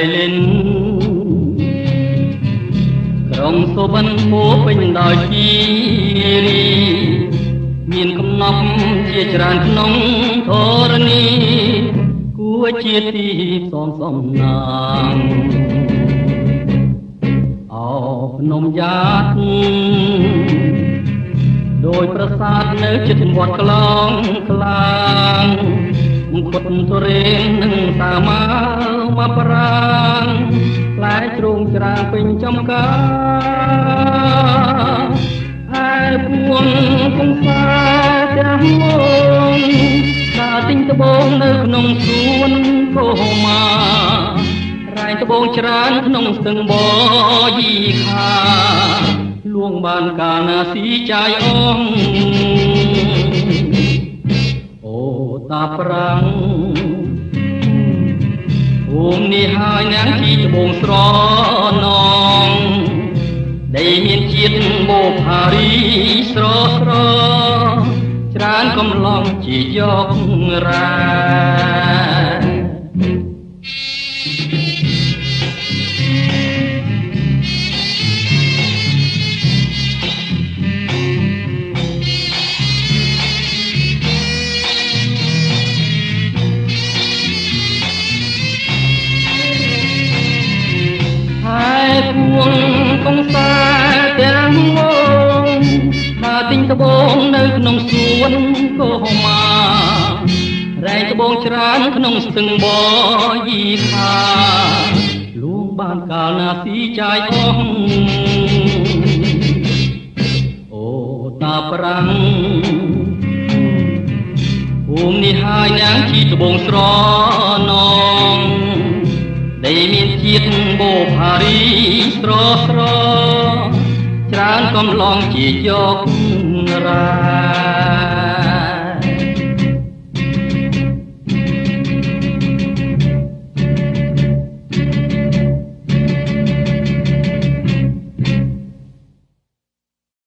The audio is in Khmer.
លេនក្រុងសុបិនពោពេញដោយជីរីមានកំណប់ជាច្រើនក្នុងធរណីគួរជាទីផ្សំសំណាងអោភ្នំយ៉ាតដោយប្រាសាទនៅជិតវត្តក្លងក្លាងមង្គតទុរេននឹងតាមកប្រាងផ្លែជ្រូងច្រាងពេញចំការហើយពួនគង្សាទាំងមកថាទិញត្បូងនៅក្នុងសួនកោម៉ារែងត្បូងច្រើនក្នុងស្ទឹងបយីខាលួងបានកាលណាស៊ីចាយអងអូតាប្រាំងភូមិនេះហើយនាងជីត្បូងស្រនងដីមានជាតិបូផារីស្រស្រច្រើនកំឡងជាយករ៉ាពួងកងសាទាំងងងថាទិញត្បូងនៅក្នុងសួនកោម៉ារែងត្បូងច្រើនក្នុងស្ទឹងបយីខាលួងបានកាលណាស៊ីចាយអងអូតាប្រាំងភូមិនេះហើយនាងជីត្បូងស្រនងដីមានជាតិបូផារីស្រស្រច្រើនកំឡងជាយករ៉ា